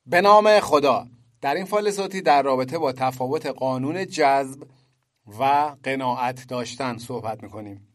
به نام خدا. در این فایل صوتی در رابطه با تفاوت قانون جذب و قناعت داشتن صحبت میکنیم.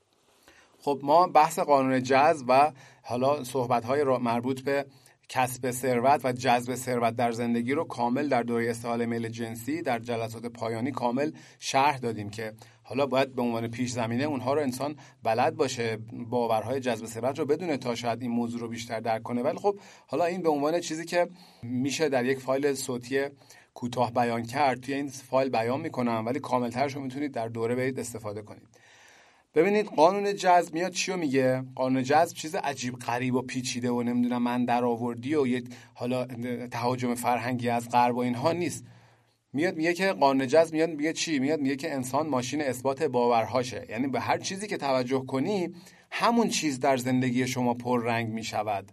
خب ما بحث قانون جذب و حالا صحبت‌های مربوط به کسب ثروت و جذب ثروت در زندگی رو کامل در دوره استحاله میل جنسی در جلسات پایانی کامل شرح دادیم که حالا باید به عنوان پیش زمینه اونها رو انسان بلد باشه، باورهای جذب ثروت رو بدونه تا شاید این موضوع رو بیشتر درک کنه. ولی خب حالا این به عنوان چیزی که میشه در یک فایل صوتی کوتاه بیان کرد توی این فایل بیان میکنم، ولی کاملترش رو میتونید در دوره برید استفاده کنید. ببینید قانون جذب میاد چیو میگه؟ قانون جذب چیز عجیب غریب و پیچیده و نمیدونم من در آوردی و یک حالا تهاجم فرهنگی از غرب و اینها نیست. میاد میگه که قانون جذب میاد میگه چی؟ میاد میگه که انسان ماشین اثبات باورهاشه. یعنی به هر چیزی که توجه کنی همون چیز در زندگی شما پررنگ میشود.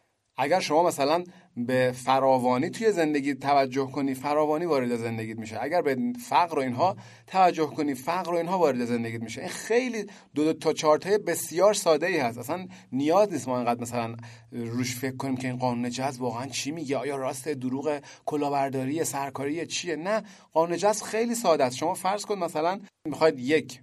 اگر شما مثلا به فراوانی توی زندگی توجه کنی، فراوانی وارد زندگیت میشه. اگر به فقر و اینها توجه کنی، فقر و اینها وارد زندگیت میشه. این خیلی دو تا چارتای بسیار ساده ای هست. اصلا نیاز نیست ما انقدر مثلا روش فکر کنیم که این قانون جذب واقعا چی میگه، آیا راست، دروغ، کلاهبرداری، سرکاری چیه. نه، قانون جذب خیلی ساده است. شما فرض کن مثلا میخواید یک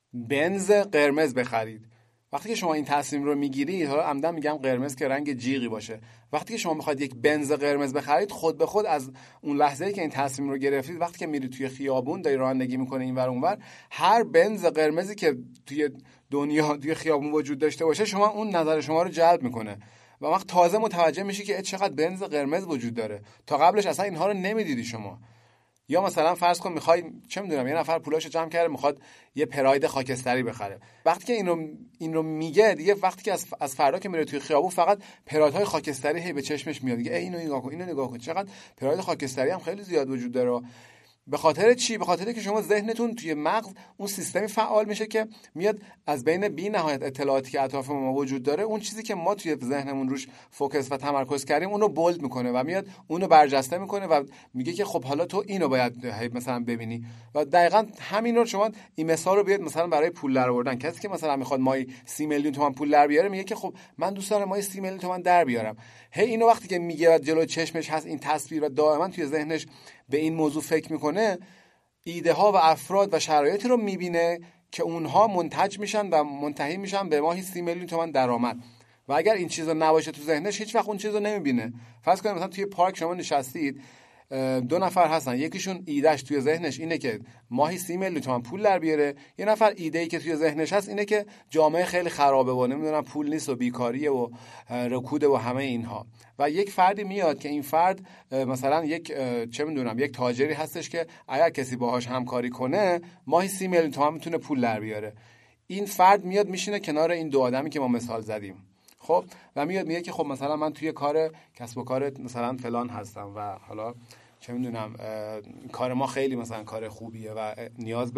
بنز قرمز بخرید. وقتی که شما این تصمیم رو میگیرید، حالا عمدن میگم قرمز که رنگ جیغی باشه، وقتی که شما میخواید یک بنز قرمز بخرید، خود به خود از اون لحظه‌ای که این تصمیم رو گرفتید، وقتی که میرید توی خیابون داری رانندگی میکنه اینور اونور، هر بنز قرمزی که توی دنیا توی خیابون وجود داشته باشه شما اون نظر شما رو جلب میکنه و وقت تازه متوجه میشی که چقدر بنز قرمز وجود داره. تا قبلش اصلا اینها رو نمیدیدی شما. یا مثلا فرض کن میخوای چه میدونم یه نفر پولاشو جمع کرده میخواد یه پراید خاکستری بخره. وقتی که این رو میگه دیگه، وقتی که از فردا که میره توی خیابون فقط پرایدهای خاکستری هی به چشمش میاد، دیگه اینو نگاه کن، اینو نگاه کن، چقدر پراید خاکستری هم خیلی زیاد وجود داره. به خاطر چی؟ به خاطر که شما ذهنتون توی مغز اون سیستمی فعال میشه که میاد از بین بی نهایت اطلاعاتی که اطراف ما وجود داره، اون چیزی که ما توی ذهنمون روش فوکس و تمرکز کردیم اون رو بولد میکنه و میاد اون رو برجسته میکنه و میگه که خب حالا تو اینو باید مثلا ببینی. و دقیقاً همین رو شما این مثال رو بیاد مثلا برای پول درآوردن. کسی که مثلا میخواد ماهی 30 میلیون تومان پول در بیاره میگه که خب من دوست دارم ماهی 30 میلیون تومان در بیارم. اینو وقتی که میگه و جلوی چشمش هست این تصویر و دائما توی ذهنش به این موضوع فکر میکنه، ایده ها و افراد و شرایطی رو میبینه که اونها منتج میشن و منتهی میشن به ماهی 30 میلیون تومان درآمد. و اگر این چیزا نباشه تو ذهنش هیچ وقت اون چیزو نمیبینه. فرض کنید مثلا توی پارک شما نشستید، دو نفر هستن، یکیشون ایدهش توی ذهنش اینه که ماهی 30 میلیون تومان پول در بیاره، یه نفر ایده‌ای که توی ذهنش هست اینه که جامعه خیلی خرابه و نمیدونم پول نیست و بیکاریه و رکوده و همه اینها. و یک فردی میاد که این فرد مثلا یک چه میدونم یک تاجری هستش که اگر کسی باهاش همکاری کنه ماهی 30 میلیون تومان میتونه پول در بیاره. این فرد میاد میشینه کنار این دو آدمی که ما مثال زدیم، خب، و میاد میگه که خب مثلا من توی کار کسب و کار مثلا فلان هستم و حالا چه میدونم کار ما خیلی مثلا کار خوبیه و نیاز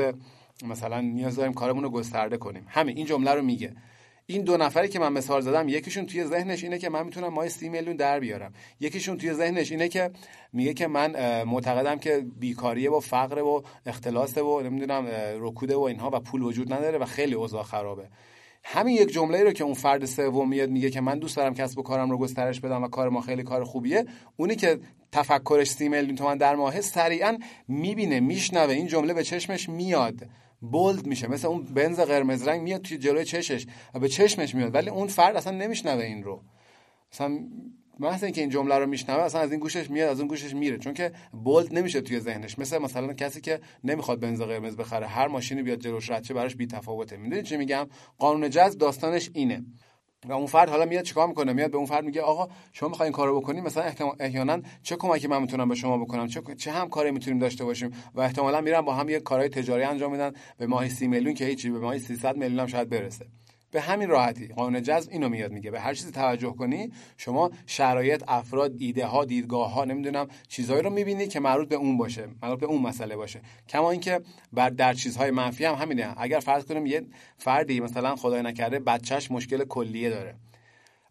داریم کارمون رو گسترده کنیم. همین این جمله رو میگه. این دو نفری که من مثال زدم، یکیشون توی ذهنش اینه که من میتونم ماهی 30 میلیون در بیارم، یکیشون توی ذهنش اینه که میگه که من معتقدم که بیکاریه و فقر و اختلاسه و نمیدونم رکوده و اینها و پول وجود نداره و خیلی اوضاع خرابه. همین یک جمله رو که اون فرد سوم میاد میگه که من دوست دارم کسب و کارم رو گسترش بدم و کار ما خیلی کار خوبیه، اونی که تفکرش 30 میلیون تومان در ماهه سریعا میبینه، میشنوه، این جمله به چشمش میاد، بولد میشه، مثل اون بنز قرمز رنگ میاد توی جلوی چشش و به چشمش میاد، ولی اون فرد اصلا نمیشنوه این رو. مثلا مثلا اینکه این جمله رو میشنوه اصلا از این گوشش میاد از اون گوشش میره، چون که بولد نمیشه توی ذهنش. مثلا کسی که نمیخواد بنز قرمز بخره، هر ماشینی بیاد جلوش رد شه براش بی تفاوته. میدونید چی میگم؟ قانون جذب داستانش اینه. و اون فرد حالا میاد چیکار میکنه؟ میاد به اون فرد میگه آقا شما میخواین کارو بکنی، مثلا احیانا چه کمکی من میتونم به شما بکنم، چه همکاری میتونیم داشته باشیم، و احتمالاً میرن با هم یه کارهای تجاری انجام میدن به ماهی 30 میلیون که هیچی، به ماهی 300 میلیون هم شاید برسه. به همین راحتی قانون جذب اینو میاد میگه به هر چیزی توجه کنی شما شرایط، افراد، ایده ها، دیدگاه ها، نمیدونم چیزایی رو میبینی که مربوط به اون باشه، مربوط به اون مسئله باشه. کما اینکه در چیزهای منفی هم همینه. اگر فرض کنیم یه فردی مثلا خدای نکرده بچهش مشکل کلیه داره،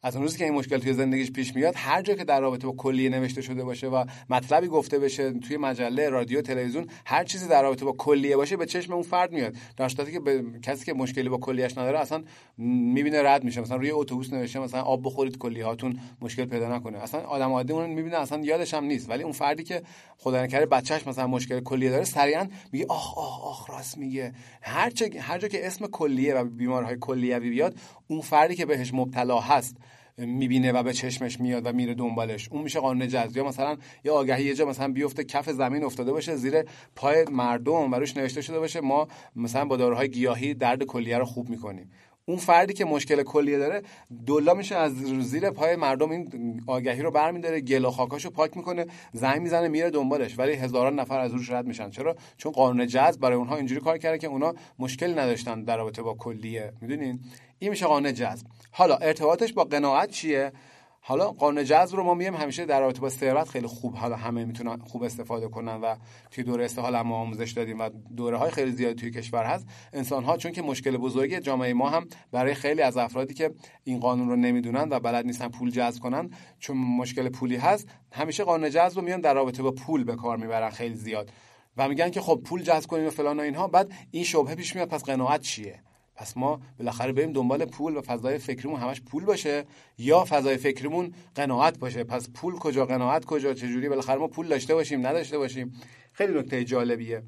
از اون روزی که این مشکل توی زندگیش پیش میاد، هر جا که در رابطه با کلیه نوشته شده باشه و مطلبی گفته بشه توی مجله، رادیو، تلویزیون، هر چیزی در رابطه با کلیه باشه به چشم اون فرد میاد، در صورتی که کسی که مشکلی با کلیهش نداره اصلا میبینه رد میشه. مثلا روی اتوبوس نوشته مثلا آب بخورید کلیهاتون مشکل پیدا نکنه، اصلا آدم عادی اون میبینه اصلا یادش هم نیست. ولی اون فردی که خدا نکره بچه‌ش مثلا مشکل کلیه داره، سریعا میگه آخ آخ آخ راست میگه. هر جا که اسم کلیه و بیماری‌های کلیوی بیاد، اون فردی که بهش مبتلا هست میبینه و به چشمش میاد و میره دنبالش. اون میشه قانون جذب. یا مثلا یه آگهی یه جا مثلا بیفته کف زمین افتاده باشه زیر پای مردم و روش نوشته شده باشه ما مثلا با داروهای گیاهی درد کلیه رو خوب میکنیم. اون فردی که مشکل کلیه داره دلا میشه از زیر پای مردم این آگهی رو برمی‌داره، گل و خاکاشو پاک میکنه، زنگ میزنه میره دنبالش، ولی هزاران نفر از روش رد میشن. چرا؟ چون قانون جذب برای اونها اینجوری کار کرده که اونا مشکل نداشتن در رابطه با کلیه. میدونین این میشه قانون جذب. حالا ارتباطش با قناعت چیه؟ حالا قانون جذب رو ما میگیم همیشه در رابطه با ثروت خیلی خوب، حالا همه میتونن خوب استفاده کنن و توی دوره استحال هم آموزش دادیم و دوره‌های خیلی زیادی توی کشور هست. انسان‌ها چون که مشکل بزرگی جامعه ما هم برای خیلی از افرادی که این قانون رو نمیدونن و بلد نیستن پول جذب کنن، چون مشکل پولی هست، همیشه قانون جذب رو میان در رابطه با پول به کار میبرن خیلی زیاد و میگن که خب پول جذب کنیم و فلان و اینها. بعد این شبهه پیش میاد پس قناعت چیه؟ پس ما بالاخره بریم دنبال پول و فضای فکریمون همش پول باشه یا فضای فکریمون قناعت باشه؟ پس پول کجا، قناعت کجا؟ چجوری بالاخره ما پول داشته باشیم نداشته باشیم؟ خیلی نکته جالبیه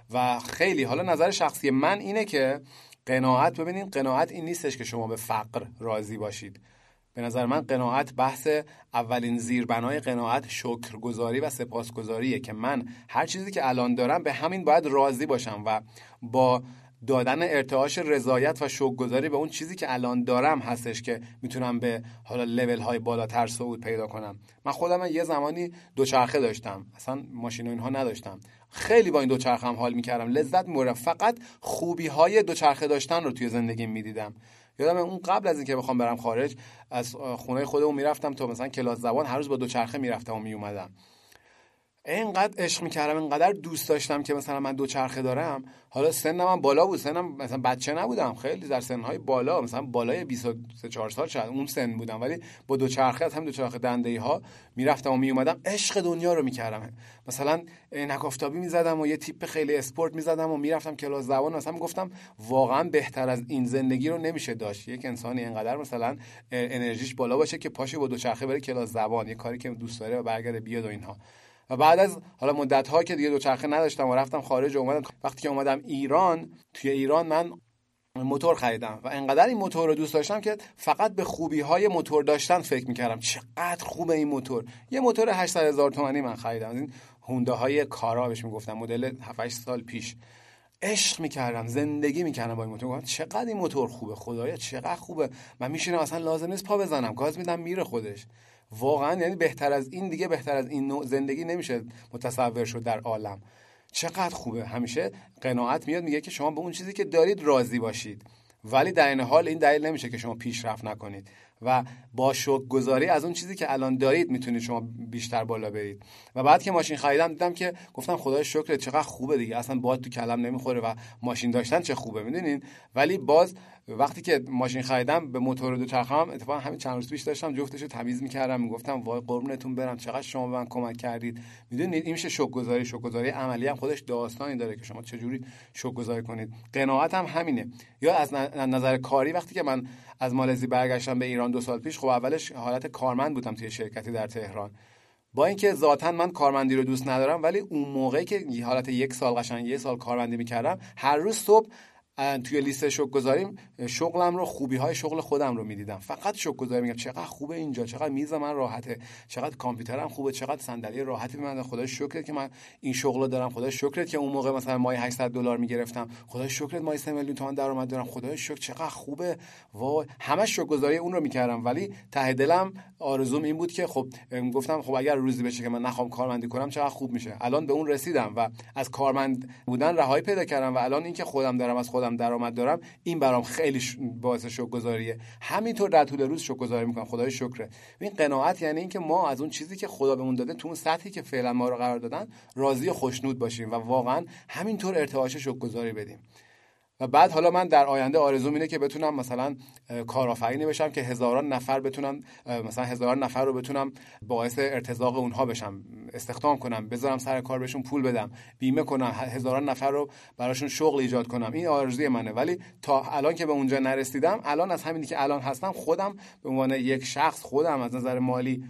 و خیلی حالا نظر شخصی من اینه که قناعت، ببینید قناعت این نیستش که شما به فقر راضی باشید. به نظر من قناعت بحث اولین زیربنای قناعت شکرگزاری و سپاسگزاریه که من هر چیزی که الان دارم به همین باید راضی باشم و با دادن ارتعاش رضایت و شکرگزاری به اون چیزی که الان دارم هستش که میتونم به حالا لول های بالاتر صعود پیدا کنم. من خودم یه زمانی دوچرخه داشتم، اصلا ماشین و اینها نداشتم، خیلی با این دوچرخه هم حال میکردم، لذت میبردم، فقط خوبی های دوچرخه داشتن رو توی زندگی میدیدم. یادم اون قبل از اینکه بخوام برم خارج از خونه خودمون میرفتم تا مثلا کلاس زبان، هر روز با دوچرخه میرفتم و میومدم. اینقدر عشق میکردم، اینقدر دوست داشتم که مثلا من دوچرخه دارم. حالا سنم هم بالا بود، سنم مثلا بچه نبودم، خیلی در سنهای بالا، مثلا بالای 23-4 سال شاید اون سن بودم، ولی با دوچرخه از هم دوچرخه دنده‌ای ها میرفتم و میومدم، عشق دنیا رو میکردم. مثلا عینک آفتابی میزدم و یه تیپ خیلی اسپورت میزدم و میرفتم کلاس زبان. مثلا میگفتم واقعا بهتر از این زندگی رو نمیشه داشت. یک انسانی اینقدر مثلا انرژیش بالا باشه که پاشه با دوچرخه بره کلاس زبان، یه کاری که دوست داره و برگرده بیاد و اینها. و بعد از حالا مدت‌ها که دیگه دوچرخه نداشتم و رفتم خارج و اومدم، وقتی که اومدم ایران، توی ایران من موتور خریدم و انقدر این موتور رو دوست داشتم که فقط به خوبی‌های موتور داشتن فکر می‌کردم. چقدر خوبه این موتور. یه موتور 800,000 تومانی من خریدم، از این هونداهای کارا بهش میگفتم، مدل 7-8 سال پیش. عشق می‌کردم، زندگی می‌کردم با این موتور. گفتم چقدر این موتور خوبه، خدایا چقدر خوبه. من میشینم اصلا لازم نیست پا بزنم، گاز میدم میره خودش. واقعا یعنی بهتر از این دیگه، بهتر از این نوع زندگی نمیشه متصور شد در عالم. چقدر خوبه. همیشه قناعت میاد میگه که شما به اون چیزی که دارید راضی باشید، ولی در این حال این دلیل نمیشه که شما پیشرفت نکنید و با شکرگزاری از اون چیزی که الان دارید میتونید شما بیشتر بالا برید. و بعد که ماشین خریدم دیدم که گفتم خدای شکر چقدر خوبه دیگه، اصلا باد تو کلم نمیخوره و ماشین داشتن چه خوبه، میدونین. ولی باز وقتی که ماشین خریدم به موتور دوچرخه‌ام، اتفاقا همین چند روز پیش داشتم جفتشو تمیز میکردم، میگفتم وای قربونتون برم چقدر شما به من کمک کردید. میدونید این میشه شکرگزاری. شکرگزاری عملی هم خودش داستانی داره که شما چجوری شکرگزاری کنید. قناعت هم همینه. یا از نظر کاری وقتی که من از مالزی برگشتم به ایران 2 سال پیش، خب اولش حالت کارمند بودم توی شرکتی در تهران. با اینکه ذاتاً من کارمندی رو دوست ندارم، ولی اون موقعی که حالت 1 سال قشنگ 1 سال کارمندی میکردم، هر روز صبح توی لیست شکرگزاریم شغلم رو، خوبی‌های شغل خودم رو می‌دیدم. فقط شکرگزاری میگم چقدر خوبه اینجا، چقدر میز من راحته، چقدر کامپیوترم خوبه، چقدر صندلی راحتی من، خدای شکرت که من این شغل رو دارم، خدای شکرت که اون موقع مثلا ماهی $800 میگرفتم، خدای شکرت ماهی 3 میلیون تومان درآمد دارم، خدای شکر چقدر خوبه. وای همش شکرگزاری اون رو میکردم. ولی ته دلم آرزوم این بود که خب گفتم خب اگر روزی بشه که من نخوام کارمندی کنم چقدر خوب میشه. الان به اون رسیدم و از کارمند بودن رهایی پیدا کردم و الان اینکه خودم دارم، از خودم درآمد دارم، این برام خیلی باعث شکرگزاریه. همینطور در طول روز شکرگزاری میکنم، خدای شکر. این قناعت یعنی اینکه ما از اون چیزی که خدا بهمون داده، تو اون سطحی که فعلا ما رو قرار دادن، راضی و خوشنود باشیم و واقعا همینطور ارتعاش شکرگزاری بدیم. و بعد حالا من در آینده آرزوم اینه که بتونم مثلا کارآفرینی بشم که هزاران نفر بتونن، مثلا هزاران نفر رو بتونم باعث ارتزاق اونها بشم، استخدام کنم، بذارم سر کار، بهشون پول بدم، بیمه کنم، هزاران نفر رو براشون شغل ایجاد کنم. این آرزوی منه. ولی تا الان که به اونجا نرسیدم، الان از همینی که الان هستم خودم به عنوان یک شخص، خودم از نظر مالی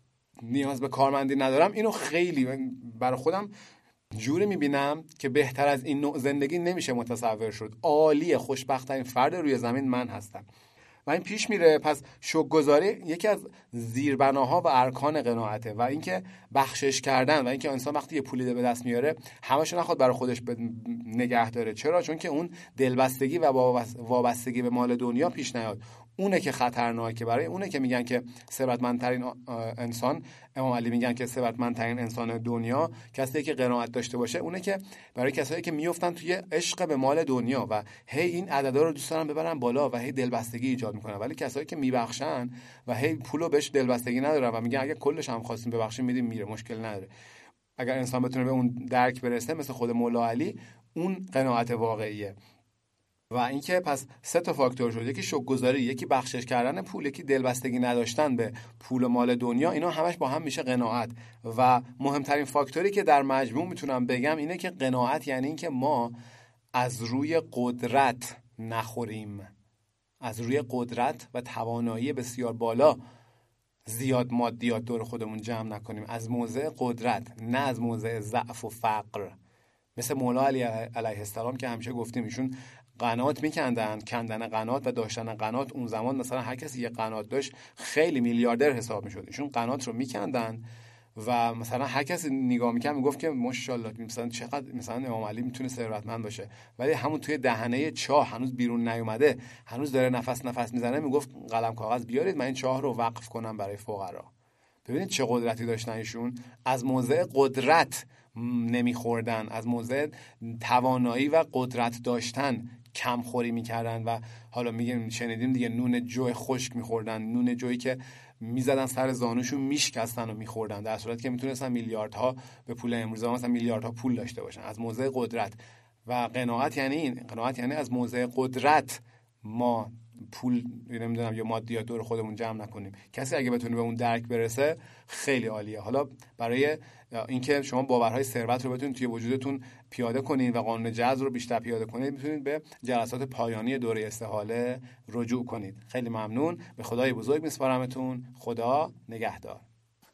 نیاز به کارمندی ندارم. اینو خیلی برای خودم جوری میبینم که بهتر از این نوع زندگی نمیشه متصور شد. عالیه، خوشبخت‌ترین فرد روی زمین من هستم و این پیش میره. پس شکرگزاری یکی از زیربناها و ارکان قناعته و اینکه بخشش کردن و اینکه انسان وقتی یه پولی به دست میاره همه‌شو نخواد برای خودش نگه داره. چرا؟ چون که اون دلبستگی و وابستگی به مال دنیا پیش نیاد. اونه که خطرناکه. برای اونه که میگن که ثروتمندترین انسان، امام علی میگن که ثروتمندترین انسان دنیا کسی که قناعت داشته باشه. اونه که برای کسایی که میافتن توی عشق به مال دنیا و هی این عددا رو دوست دارن ببرن بالا و هی دلبستگی ایجاد میکنن، ولی کسایی که میبخشن و هی پولو بهش دلبستگی ندارن و میگن اگه کلش هم خواستیم ببخشیم میدیم، میره، مشکل نداره. اگر انسان بتونه به اون درک برسه، مثل خود مولا علی، اون قناعت واقعیه. و اینکه پس 3 تا فاکتور شد، یکی شکرگزاری، یکی بخشش کردن پول، یکی دلبستگی نداشتن به پول و مال دنیا. اینا همش با هم میشه قناعت. و مهمترین فاکتوری که در مجموع میتونم بگم اینه که قناعت یعنی اینکه ما از روی قدرت نخوریم، از روی قدرت و توانایی بسیار بالا زیاد مادیات دور خودمون جمع نکنیم، از موضع قدرت، نه از موضع ضعف و فقر. مثل مولا علی علیه السلام که همیشه گفتیم ایشون قنات میکندن. کندن قنات و داشتن قنات، اون زمان مثلا هر کسی یه قنات داشت خیلی میلیاردر حساب میشد. ایشون قنات رو میکندن و مثلا هر کسی نگاه میکرد میگفت که ماشاءالله مثلا چقدر مثلا امام علی میتونه ثروتمند باشه، ولی همون توی دهنه چاه هنوز بیرون نیومده، هنوز داره نفس میزنه، میگفت قلم کاغذ بیارید من این چاه رو وقف کنم برای فقرا. ببینید چه قدرتی داشتن ایشون. از موضع قدرت نمیخوردن، از موضع توانایی و قدرت داشتن کم خوری میکردن و حالا میگیم شنیدیم دیگه نون جو خشک میخوردن، نون جویی که میزدن سر زانوشون میشکستن و میخوردن، در صورتی که میتونستن میلیاردها به پول امروزه مثلا میلیاردها پول داشته باشن. از موضع قدرت. و قناعت یعنی این، قناعت یعنی از موضع قدرت ما پول نمیدونم یا مادیات دور خودمون جمع نکنیم. کسی اگه بتونه به اون درک برسه خیلی عالیه. حالا برای اینکه شما باورهای ثروت رو بتونید توی وجودتون پیاده کنید و قانون جذب رو بیشتر پیاده کنید، میتونید به جلسات پایانی دوره استحاله رجوع کنید. خیلی ممنون. به خدای بزرگ میسپارمتون. خدا نگهدار.